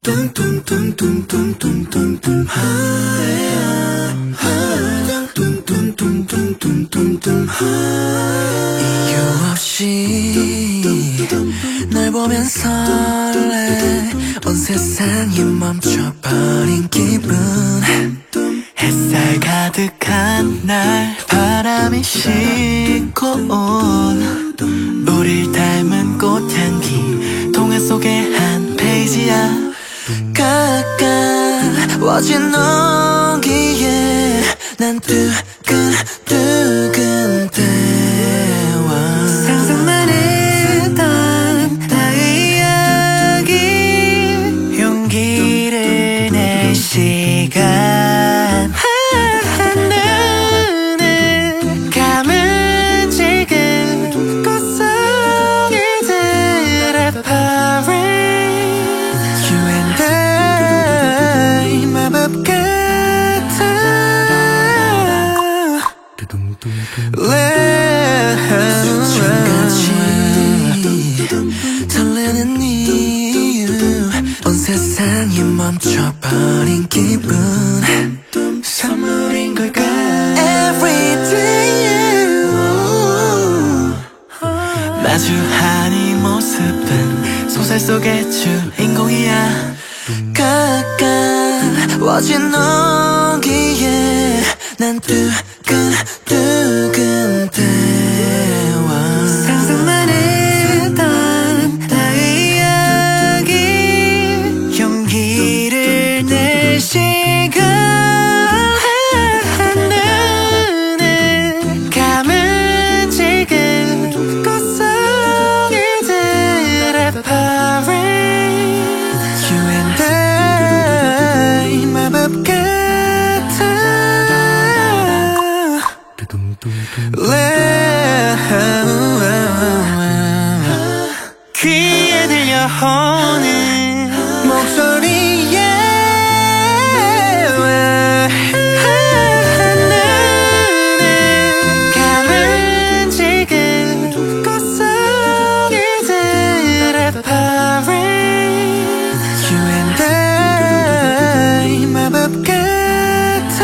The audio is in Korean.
이유 없이 널 보면 설레 온 세상이 멈춰버린 기분 햇살 가득한 날 바람이 싣고 온 우릴 닮은 꽃향기 동화 속의 한 페이지야 가까워진 온기에 난 두근두근 대와 상상만 했던 나의 이야기 용기를 낼 시간 눈을 감은 지금 꽃 속에 들어 Paris You and I 마법 같아 수천같이 설레는 이유 온 세상이 멈춰버린 기분 선물인 걸까 Everyday 마주한 이 모습은 소설 속의 주인공이야 가까워진 온기에 난 두근두근 대와 상상만 했던 나의 이야기 용기를 낼 시간 눈을 감은 지금 꽃 속에 들어 Paris You and I 마법 같아 귀에 들려오는 목소리에 눈을 감은 지금 꽃 속에 들어 Paris You and I 마법 같아